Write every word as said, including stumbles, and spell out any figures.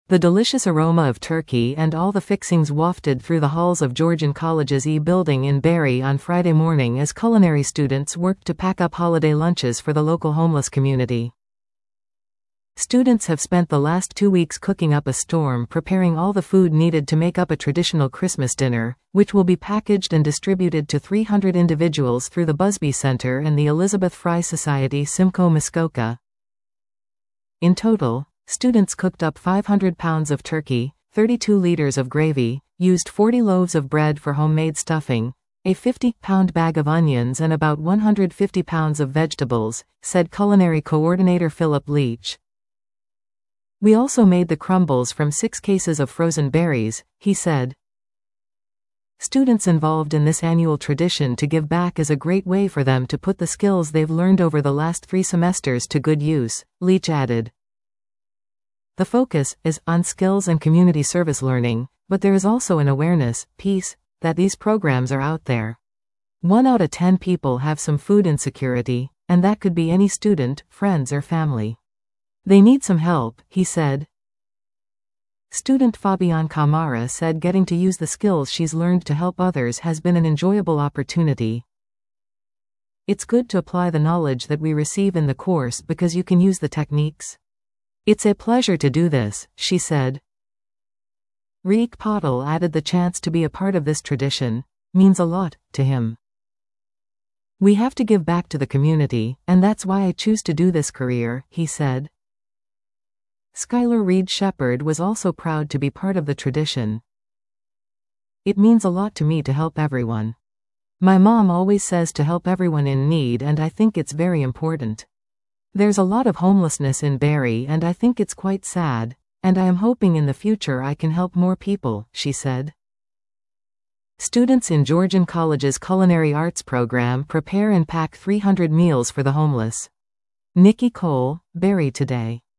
The delicious aroma of turkey and all the fixings wafted through the halls of Georgian College's E building in Barrie on Friday morning as culinary students worked to pack up holiday lunches for the local homeless community. Students have spent the last two weeks cooking up a storm, preparing all the food needed to make up a traditional Christmas dinner, which will be packaged and distributed to three hundred individuals through the Busby Center and the Elizabeth Fry Society Simcoe Muskoka. In total, students cooked up five hundred pounds of turkey, thirty-two liters of gravy, used forty loaves of bread for homemade stuffing, a fifty pound bag of onions and about one hundred fifty pounds of vegetables, said culinary coordinator Philip Leach. We also made the crumbles from six cases of frozen berries, he said. Students involved in this annual tradition to give back is a great way for them to put the skills they've learned over the last three semesters to good use, Leach added. The focus is on skills and community service learning, but there is also an awareness piece that these programs are out there. One out of ten people have some food insecurity, and that could be any student, friends or family. They need some help, he said. Student Fabian Camara said getting to use the skills she's learned to help others has been an enjoyable opportunity. It's good to apply the knowledge that we receive in the course because you can use the techniques. It's a pleasure to do this, she said. Riek Potel added the chance to be a part of this tradition means a lot to him. We have to give back to the community, and that's why I choose to do this career, he said. Skylar Reed Shepherd was also proud to be part of the tradition. It means a lot to me to help everyone. My mom always says to help everyone in need, and I think it's very important. There's a lot of homelessness in Barrie and I think it's quite sad, and I am hoping in the future I can help more people, she said. Students in Georgian College's Culinary Arts program prepare and pack three hundred meals for the homeless. Nikki Cole, Barrie Today.